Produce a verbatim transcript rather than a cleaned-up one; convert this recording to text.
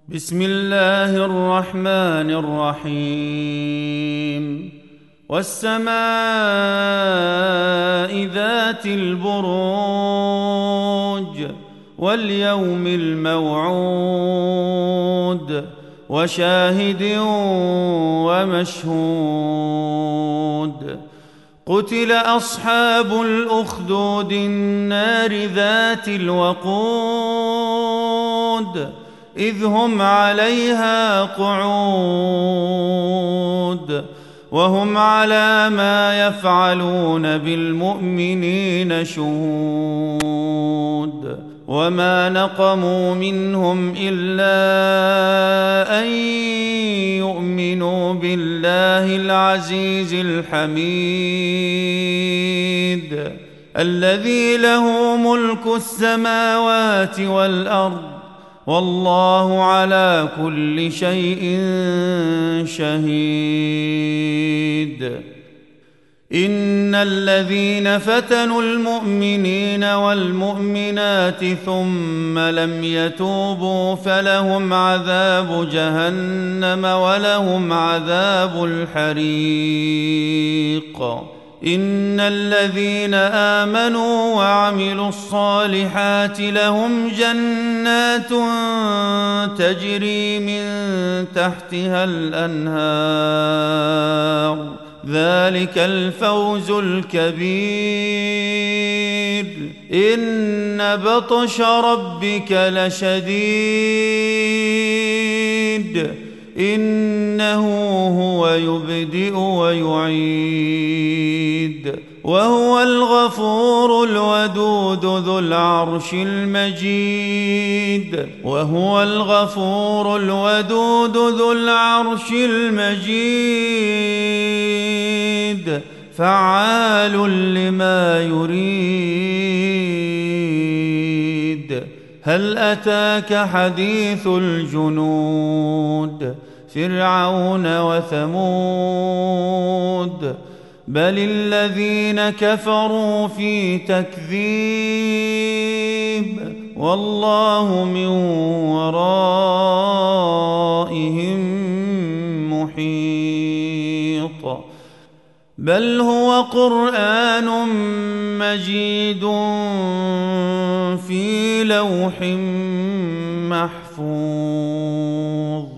بسم الله الرحمن الرحيم والسماء ذات البروج واليوم الموعود وشاهد ومشهود قتل أصحاب الأخدود النار ذات الوقود إذ هم عليها قعود وهم على ما يفعلون بالمؤمنين شهود وما نقموا منهم إلا أن يؤمنوا بالله العزيز الحميد الذي له ملك السماوات والأرض والله على كل شيء شهيد إن الذين فتنوا المؤمنين والمؤمنات ثم لم يتوبوا فلهم عذاب جهنم ولهم عذاب الحريق إن الذين آمنوا وعملوا الصالحات لهم جنات تجري من تحتها الأنهار ذلك الفوز الكبير إن بطش ربك لشديد إنه هو يبدئ ويعيد وهو الغفور الودود ذو العرش المجيد وهو الغفور الودود ذو العرش المجيد فعال لما يريد هل أتاك حديث الجنود فرعون وثمود بل الذين كفروا في تكذيب والله من ورائهم محيط بل هو قرآن مجيد في لوح محفوظ.